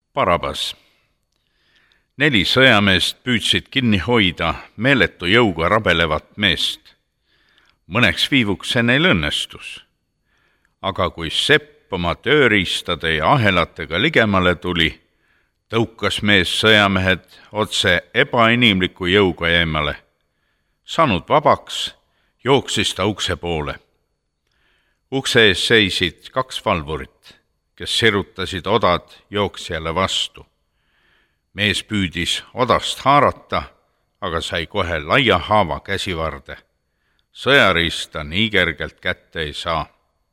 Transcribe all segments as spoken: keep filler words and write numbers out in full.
Barabas. Neli sõjameest püüdsid kinni hoida meeletu jõuga rabelevat meest. Mõneks viivuks see neil õnnestus. Aga kui sepp oma tööriistade ja ahelatega ligemale tuli, tõukas mees sõjamehed otse ebainimliku jõuga eemale. Saanud vabaks, jooksis ta ukse poole. Ukse ees seisid kaks valvurit, kes sirutasid odad jooksjale vastu. Mees püüdis odast haarata, aga sai kohe laia haava käsivarde. Sõjariista nii kergelt kätte ei saa.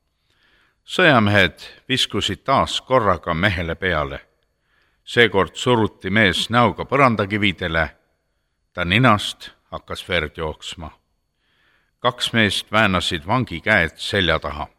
Sõjamehed viskusid taas korraga mehele peale. Seekord suruti mees näoga põrandakividele. Ta ninast hakkas verd jooksma. Kaks meest väänasid vangi käed selja taha.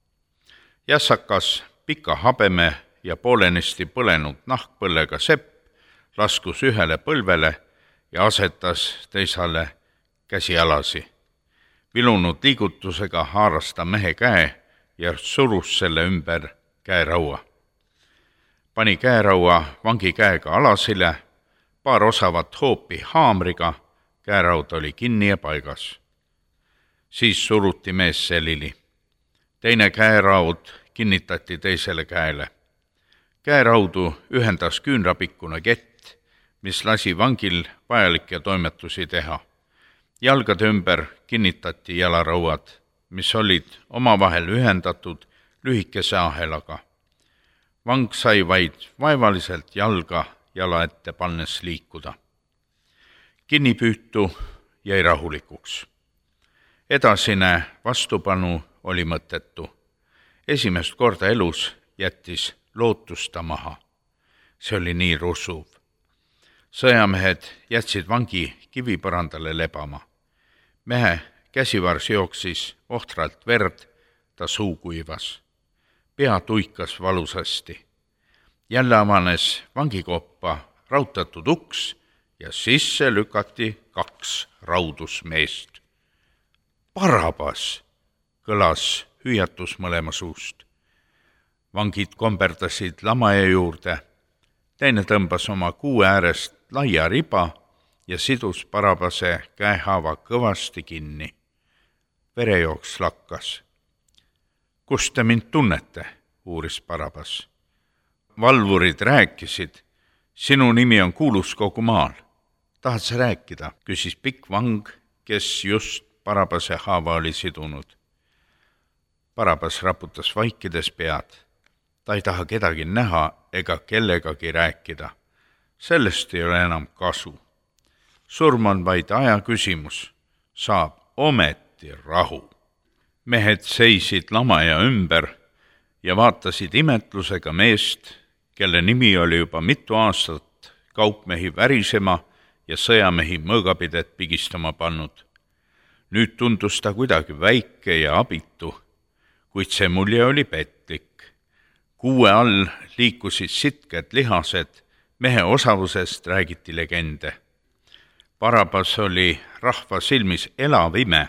Jässakas, pika habeme ja poolenisti põlenud nahkpõllega sepp laskus ühele põlvele ja asetas teisale käsialasi. Vilunud liigutusega haaras ta mehe käe ja surus selle ümber käeraua. Pani käeraua vangi käega alasile, paar osavat hoopi haamriga, käeraud oli kinni ja paigas. Siis suruti mees selili. Teine käeraud kinnitati teisele käele. Käeraudu ühendas küünrapikkune kett, mis lasi vangil vajalikke toimetusi teha. Jalgade ümber kinnitati jalarauad, mis olid omavahel ühendatud lühikese ahelaga. Vang sai vaid vaevaliselt jalga jala ette pannes liikuda. Kinnipüütu jäi rahulikuks. Edasine vastupanu oli mõttetu. Esimest korda elus jättis lootusta maha. See oli nii rusuv. Sõjamehed jätsid vangi kivipõrandale lebama. Mehe käsivars jooksis ohtralt verd, ta suu kuivas. Pea tuikas valusasti. Jälle avanes vangikoppa rautatud uks ja sisse lükati kaks raudusmeest. Barabas, kõlas hüüatus mõlema suust. Vangid komberdasid lamaja juurde. Teine tõmbas oma kuu äärest laia riba ja sidus Barabase käehaava kõvasti kinni. Verejooks lakkas. Kust te mind tunnete, uuris Barabas. Valvurid rääkisid, sinu nimi on kuulus kogu maal. Tahad sa rääkida, küsis pikk vang, kes just Barabase haava oli sidunud. Barabas raputas vaikides pead. Ta ei taha kedagi näha ega kellegagi rääkida. Sellest ei ole enam kasu. Surm on vaid aja küsimus. Saab ometi rahu. Mehed seisid lamaja ümber ja vaatasid imetlusega meest, kelle nimi oli juba mitu aastat kaupmehi värisema ja sõjamehi mõõgapidet pigistama pannud. Nüüd tundus ta kuidagi väike ja abitu, kuid see mulje oli petlik. Kuue all liikusid sitked lihased, mehe osavusest räägiti legende. Barabas oli rahva silmis elav ime.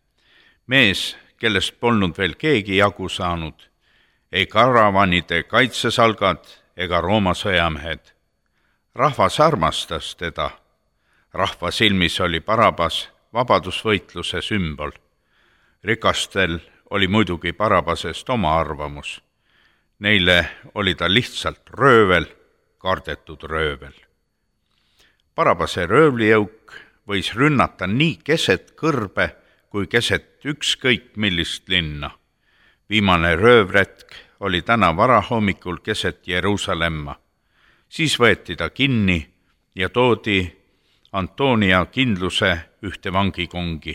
Mees, kellest polnud veel keegi jagu saanud, ei karavanide kaitsesalgad ega Rooma sõjamehed. Rahvas armastas teda. Rahva silmis oli Barabas vabadusvõitluse sümbol. Rikastel oli muidugi Barabasest oma arvamus. Neile oli ta lihtsalt röövel, kardetud röövel. Barabase röövlijõuk võis rünnata nii keset kõrbe kui keset ükskõik millist linna. Viimane röövretk oli täna varahommikul keset Jeruusalemma. Siis võeti ta kinni ja toodi Antonia kindluse ühte vangikongi.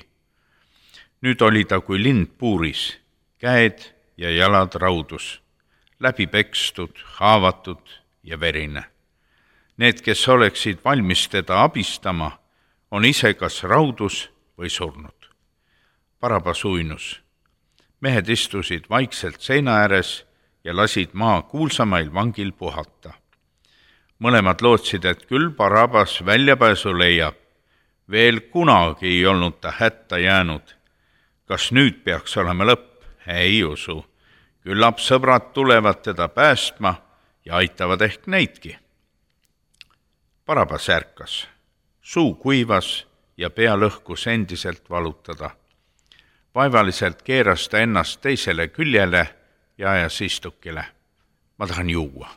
Nüüd oli ta kui lind puuris, käed ja jalad raudus, läbi pekstud, haavatud ja verine. Need, kes oleksid valmis teda abistama, on ise kas raudus või surnud. Barabas uinus. Mehed istusid vaikselt seina ääres ja lasid maa kuulsamail vangil puhata. Mõlemad lootsid, et küll Barabas väljapääsu leiab. Veel kunagi ei olnud ta hätta jäänud. Kas nüüd peaks olema lõpp? Ei usu. Küllap sõbrad tulevad teda päästma ja aitavad ehk neidki. Barabas ärkas. Suu kuivas ja pea lõhkus endiselt valutada. Vaevaliselt keeras ta ennast teisele küljele ja ajas istukile. Ma tahan juua.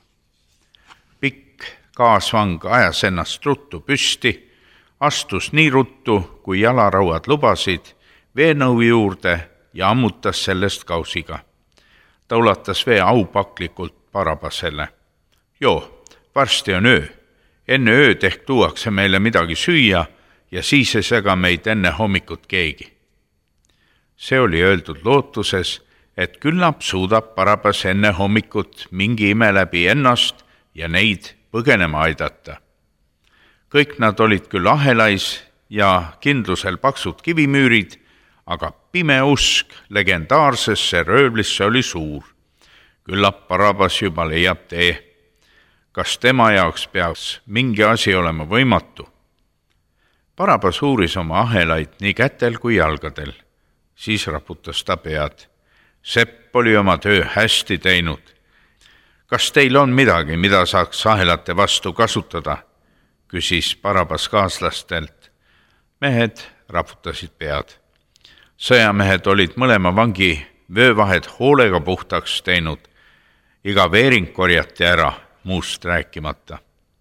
Pikk kaasvang ajas ennast ruttu püsti, astus nii ruttu, kui jalarauad lubasid, veenõu juurde ja ammutas sellest kausiga. Ta ulatas vee aupaklikult Barabasele. Joo, varsti on öö. Enne ööd ehk tuuakse meile midagi süüa ja siis ei sega meid enne hommikut keegi. See oli öeldud lootuses, et küllap suudab Barabas enne hommikut mingi ime läbi ennast ja neid põgenema aidata. Kõik nad olid küll ahelais ja kindlusel paksud kivimüürid, aga pime usk legendaarsesse röövlisse oli suur. Küllap Barabas juba leiab tee. Kas tema jaoks peaks mingi asi olema võimatu? Barabas uuris oma ahelaid nii kätel kui jalgadel. Siis raputas ta pead. Sepp oli oma töö hästi teinud. Kas teil on midagi, mida saaks ahelate vastu kasutada? Küsis Barabas kaaslastelt. Mehed raputasid pead. Sõjamehed olid mõlema vangi vöövahed hoolega puhtaks teinud. Iga veering korjati ära, muust rääkimata.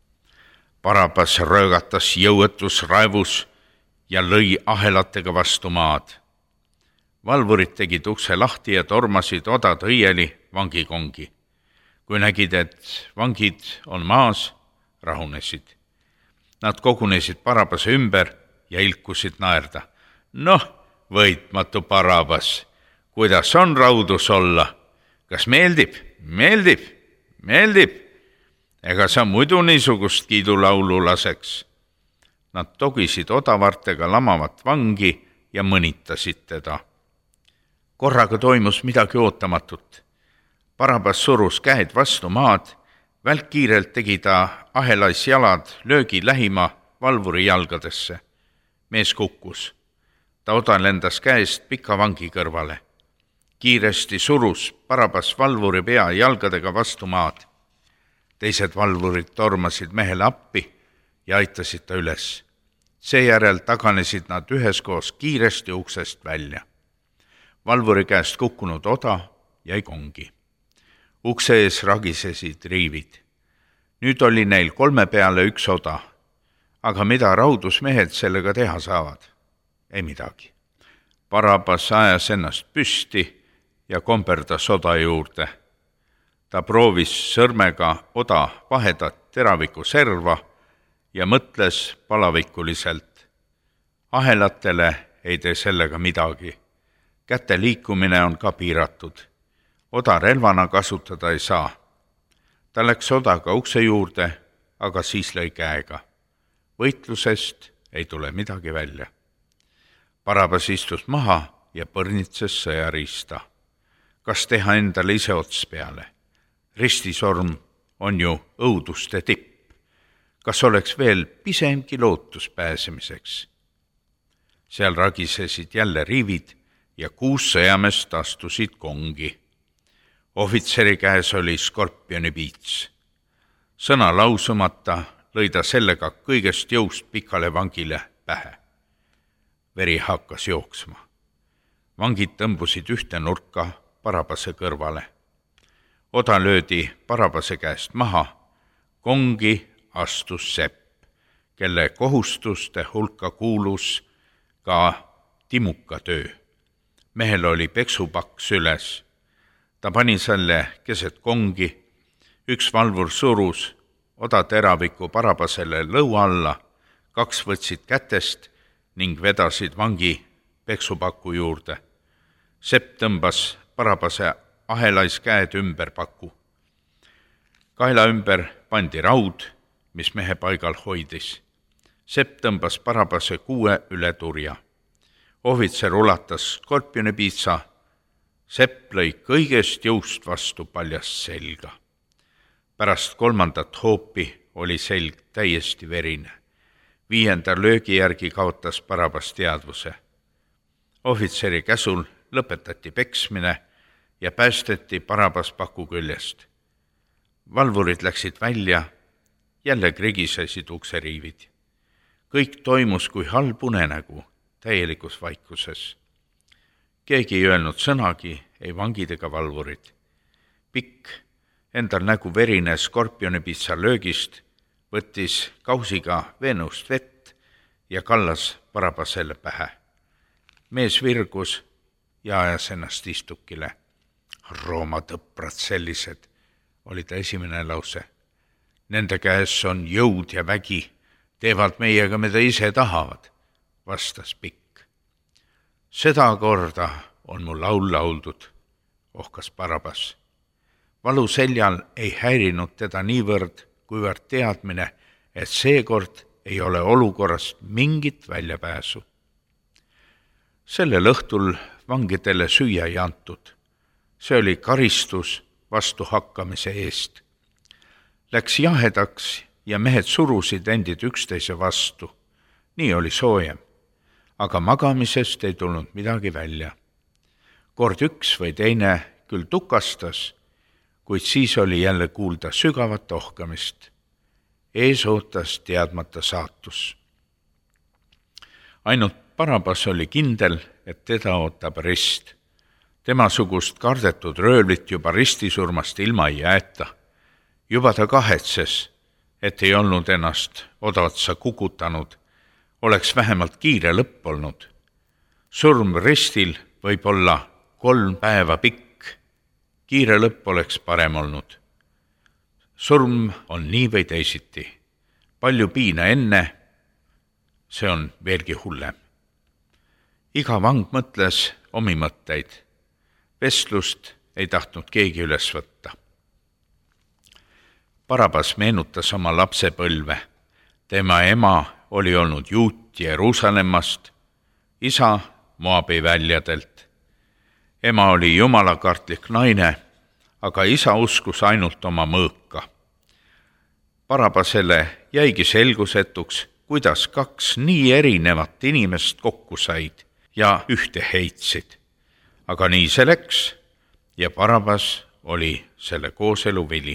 Barabas röögatas jõuetus raevus ja lõi ahelatega vastu maad. Valvurid tegid ukse lahti ja tormasid odad õieli vangikongi. Kui nägid, et vangid on maas, rahunesid. Nad kogunesid Barabase ümber ja ilkusid naerda. Noh, võitmatu Barabas, kuidas on raudus olla? Kas meeldib? Meeldib? Meeldib? Ega sa muidu niisugust kiidulaulu laseks. Nad togisid odavartega lamavat vangi ja mõnitasid teda. Korraga toimus midagi ootamatut. Barabas surus käed vastu maad, välkkiirelt tegi ta ahelais jalad löögi lähima valvuri jalgadesse. Mees kukkus. Ta oda lendas käest pika vangi kõrvale. Kiiresti surus Barabas valvuri pea jalgadega vastu maad. Teised valvurid tormasid mehele appi ja aitasid ta üles. Seejärel taganesid nad üheskoos kiiresti uksest välja. Valvuri käest kukkunud oda jäi kongi. Ukse ees ragisesid riivid. Nüüd oli neil kolme peale üks oda. Aga mida raudusmehed sellega teha saavad? Ei midagi. Barabas ajas ennast püsti ja komperdas oda juurde. Ta proovis sõrmega oda vahedat teraviku serva ja mõtles palavikuliselt. Ahelatele ei tee sellega midagi. Käte liikumine on ka piiratud. Oda relvana kasutada ei saa. Ta läks odaga ukse juurde, aga siis lõi käega. Võitlusest ei tule midagi välja. Barabas istus maha ja põrnitses sõjariista. Kas teha endale ise ots peale? Ristisorm on ju õuduste tipp. Kas oleks veel pisemgi lootus pääsemiseks? Seal ragisesid jälle riivid ja kuus sõjamest astusid kongi. Ohvitseri käes oli skorpioni piits. Sõna lausumata lõi ta sellega kõigest jõust pikale vangile pähe. Veri hakkas jooksma. Vangid tõmbusid ühte nurka Barabase kõrvale. Oda löödi Barabase käest maha. Kongi astus Sepp, kelle kohustuste hulka kuulus ka timuka töö. Mehel oli peksupakk süles. Ta pani selle keset kongi. Üks valvur surus oda teraviku Barabasele lõu alla. Kaks võtsid kätest ning vedasid vangi peksupaku juurde. Sepp tõmbas Barabase ahelais käed ümber paku. Kaela ümber pandi raud, mis mehe paigal hoidis. Sepp tõmbas Barabase kuue üle turja. Ohvitser ulatas skorpioni piitsa. Sepp lõi kõigest jõust vastu paljast selga. Pärast kolmandat hoopi oli selg täiesti verine. Viienda löögi järgi kaotas Barabas teadvuse. Ohvitseri käsul lõpetati peksmine ja päästeti Barabas paku küljest. Valvurid läksid välja jälle krigisesid ukseriivid. Kõik toimus kui halb unenägu täielikus vaikuses. Keegi ei öelnud sõnagi, ei vangid ega valvurid. Pikk, endal nägu verine skorpionipitsa löögist, võttis kausiga veenust vett ja kallas Barabasele pähe. Mees virgus ja ajas ennast istukile. Rooma tõprad sellised, oli ta esimene lause. Nende käes on jõud ja vägi, teevad meiega, mida ise tahavad, vastas Pikk. Seda korda on mul laul lauldud, ohkas Barabas. Valu seljal ei häirinud teda niivõrd, kuivõrd teadmine, et seekord ei ole olukorrast mingit väljapääsu. Sellel õhtul vangidele süüa ei antud. See oli karistus vastu hakkamise eest. Läks jahedaks ja mehed surusid endid üksteise vastu. Nii oli soojem, aga magamisest ei tulnud midagi välja. Kord üks või teine küll tukastas, kuid siis oli jälle kuulda sügavat ohkamist. Ees ootas teadmata saatus. Ainult Barabas oli kindel, et teda ootab rist. Temasugust kardetud röövlit juba ristisurmast ilma ei jäeta. Juba ta kahetses, et ei olnud ennast odavatsa kukutanud, oleks vähemalt kiire lõpp olnud. Surm ristil võib olla kolm päeva pikk, kiire lõpp oleks parem olnud. Surm on nii või teisiti. Palju piina enne, see on veelgi hullem. Iga vang mõtles omi mõtteid. Vestlust ei tahtnud keegi üles võtta. Barabas meenutas oma lapsepõlve. Tema ema oli olnud juut Jeruusalemmast, isa Moabi väljadelt. Ema oli jumalakartlik naine, aga isa uskus ainult oma mõõka. Barabasele jäigi selgusetuks, kuidas kaks nii erinevat inimest kokku said ja ühte heitsid. Aga nii see läks ja Barabas oli selle kooselu vili.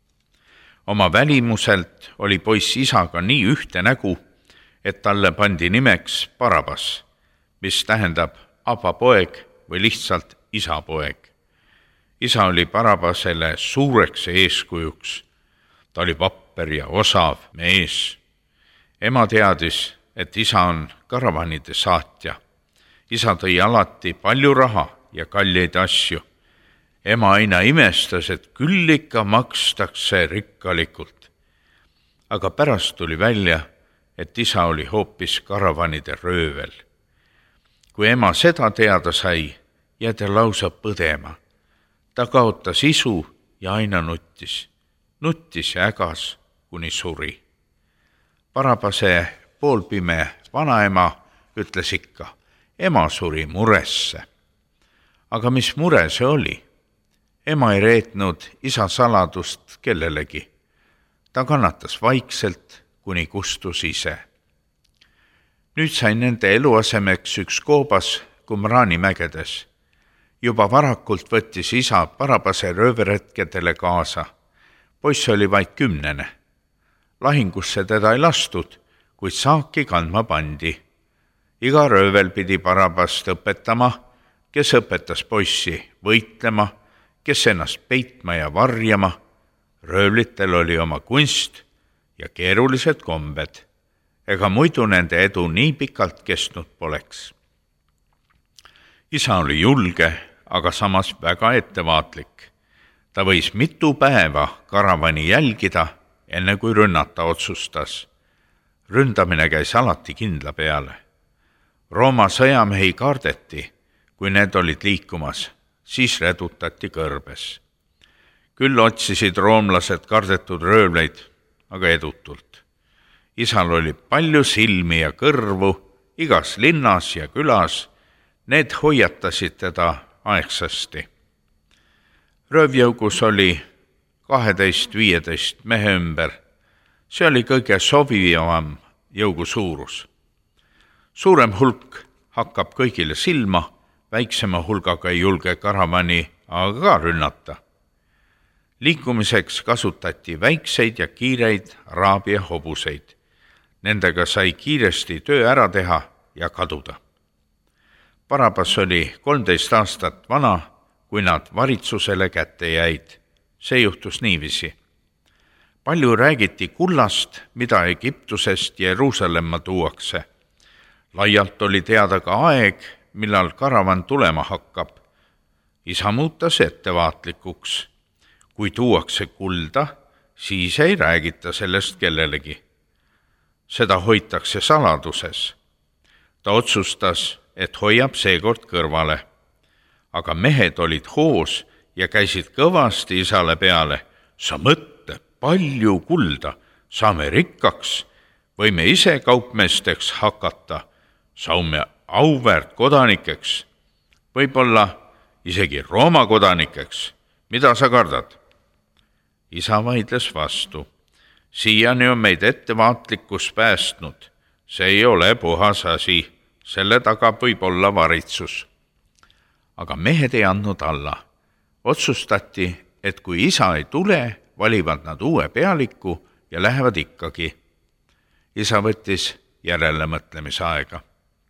Oma välimuselt oli poiss isaga nii ühte nägu, et talle pandi nimeks Barabas, mis tähendab abapoeg või lihtsalt isapoeg. Isa oli Barabasele suureks eeskujuks. Ta oli vapper ja osav mees. Ema teadis, et isa on karavanide saatja. Isa tõi alati palju raha ja kalleid asju. Ema aina imestas, et küll ikka makstakse rikkalikult. Aga pärast tuli välja, et isa oli hoopis karavanide röövel. Kui ema seda teada sai, jäi ta lausa põdema. Ta kaotas isu ja aina nuttis. Nuttis ja ägas, kuni suri. Barabase poolpime vanaema ütles ikka, ema suri muresse. Aga mis mure see oli? Ema ei reetnud isa saladust kellelegi. Ta kannatas vaikselt, kuni kustus ise. Nüüd sai nende eluasemeks üks koobas Qumrani mägedes. Juba varakult võttis isa Barabase rööveretkedele kaasa. Poiss oli vaid kümnene. Lahingusse teda ei lastud, kuid saaki kandma pandi. Iga röövel pidi Barabast õpetama, kes õpetas poissi võitlema, kes ennast peitma ja varjama. Röövlitel oli oma kunst ja keerulised kombed. Ega muidu nende edu nii pikalt kestnud poleks. Isa oli julge, aga samas väga ettevaatlik. Ta võis mitu päeva karavani jälgida, enne kui rünnata otsustas. Ründamine käis alati kindla peale. Rooma sõjamehi kardeti, kui need olid liikumas, siis redutati kõrbes. Küll otsisid roomlased kardetud röövleid, aga edutult. Isal oli palju silmi ja kõrvu, igas linnas ja külas, need hoiatasid teda aegsasti. Röövjõugus oli kaheteist viieteist mehe ümber. See oli kõige sobivam jõugu suurus. Suurem hulk hakkab kõigile silma, väiksema hulgaga ei julge karavani aga ka rünnata. Liikumiseks kasutati väikseid ja kiireid araabia hobuseid. Nendega sai kiiresti töö ära teha ja kaduda. Barabas oli kolmteist aastat vana, kui nad varitsusele kätte jäid. See juhtus niiviisi. Palju räägiti kullast, mida Egiptusest Jeruusalemma tuuakse. Laialt oli teada ka aeg, millal karavan tulema hakkab. Isa muutas ettevaatlikuks. Kui tuuakse kulda, siis ei räägita sellest kellelegi. Seda hoitakse saladuses. Ta otsustas, et hoiab seekord kõrvale. Aga mehed olid hoos ja käisid kõvasti isale peale. Sa mõtle, palju kulda, saame rikkaks, võime ise kaupmeesteks hakata, saame auväärt kodanikeks, võib-olla isegi Rooma kodanikeks. Mida sa kardad? Isa vaidles vastu. Siiani on meid ettevaatlikkus päästnud. See ei ole puhas asi. Selle taga võib olla varitsus. Aga mehed ei andnud alla. Otsustati, et kui isa ei tule, valivad nad uue pealiku ja lähevad ikkagi. Isa võttis järelemõtlemise aega.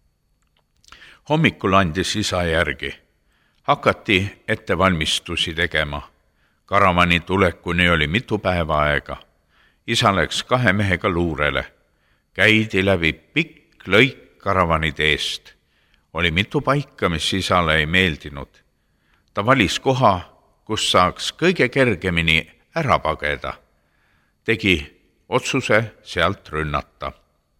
Hommikul andis isa järgi. Hakati ettevalmistusi tegema. Karavani tulekuni oli mitu päeva aega. Isa läks kahe mehega luurele. Käidi läbi pikk lõik karavanide eest. Oli mitu paika, mis isale ei meeldinud. Ta valis koha, kus saaks kõige kergemini ära pageda. Tegi otsuse sealt rünnata.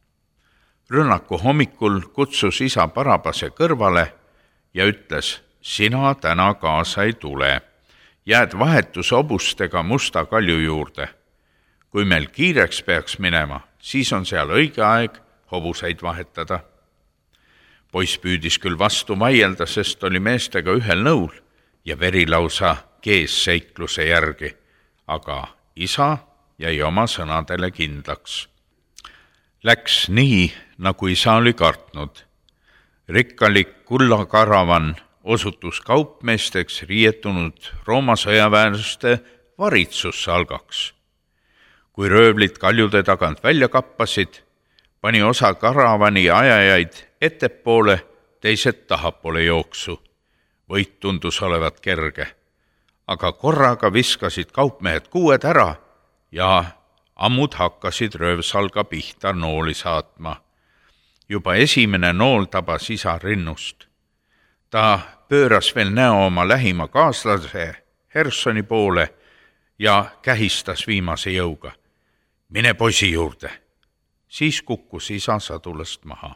Rünnaku hommikul kutsus isa Barabase kõrvale ja ütles, sina täna kaasa ei tule. Jääd vahetus hobustega Musta kalju juurde. Kui meil kiireks peaks minema, siis on seal õige aeg hobuseid vahetada. Poiss püüdis küll vastu vaielda, sest oli meestega ühel nõul ja verilausa kees seikluse järgi, aga isa jäi oma sõnadele kindlaks. Läks nii, nagu isa oli kartnud. Rikkalik kullakaravan osutus kaupmeesteks riietunud Rooma sõjaväelaste varitsussalgaks. Kui röövlid kaljude tagant välja kappasid, pani osa karavani ajajaid ettepoole, teised tahapoole jooksu. Võit tundus olevat kerge, aga korraga viskasid kaupmehed kuued ära ja ammud hakkasid röövsalga pihta nooli saatma. Juba esimene nool tabas isa rinnust. Ta pööras veel näo oma lähima kaaslase Hersoni poole ja kähistas viimase jõuga. Mine poisi juurde. Siis kukkus isa sadulast maha.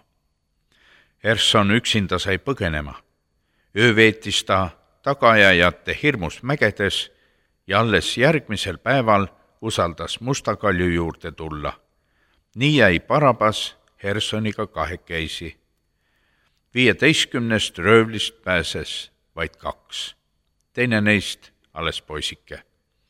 Herson üksinda sai põgenema. Öö veetis ta tagajajate hirmus mägedes ja alles järgmisel päeval usaldas Musta kalju juurde tulla. Nii jäi Barabas Hersoniga kahekesi. Viieteistkümnest röövlist pääses vaid kaks. Teine neist alles poisike.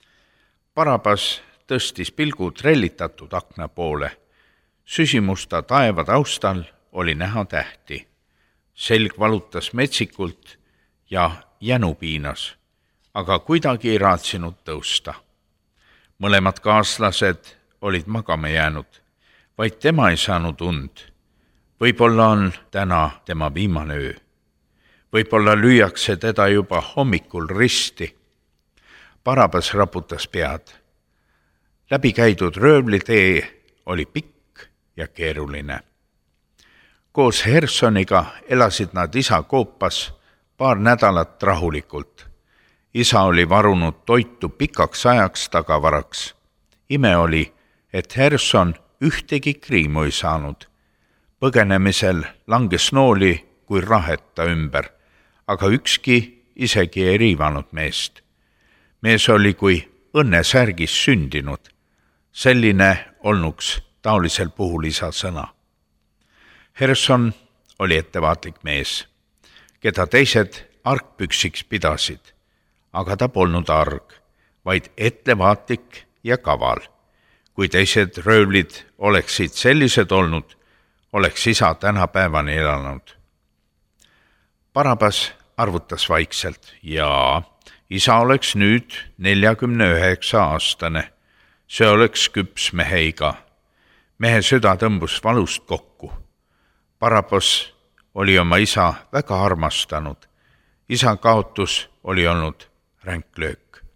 Barabas tõstis pilgu trellitatud akna poole. Süsimusta taeva taustal oli näha tähti. Selg valutas metsikult ja jänu piinas, aga kuidagi ei raatsinud tõusta. Mõlemad kaaslased olid magama jäänud, vaid tema ei saanud und. Võib-olla on täna tema viimane öö. Võib-olla lüüakse teda juba hommikul risti. Barabas raputas pead. Läbikäidud röövlitee oli pikk ja keeruline. Koos Hersoniga elasid nad isa koopas paar nädalat rahulikult. Isa oli varunud toitu pikaks ajaks tagavaraks. Ime oli, et Herson ühtegi kriimu ei saanud. Põgenemisel langes nooli kui raheta ümber, aga ükski isegi ei riivanud meest. Mees oli kui õnnesärgis sündinud. Selline olnuks taolisel puhul isa sõna. Herson oli ettevaatlik mees, keda teised argpüksiks pidasid, aga ta polnud arg, vaid ettevaatlik ja kaval. Kui teised röövlid oleksid sellised olnud, oleks isa tänapäevani elanud. Barabas arvutas vaikselt ja isa oleks nüüd neljakümne üheksa aastane, see oleks küps mehe iga. Mehe süda tõmbus valust kokku. Barabbas oli oma isa väga armastanud. Isa kaotus oli olnud ränk löök.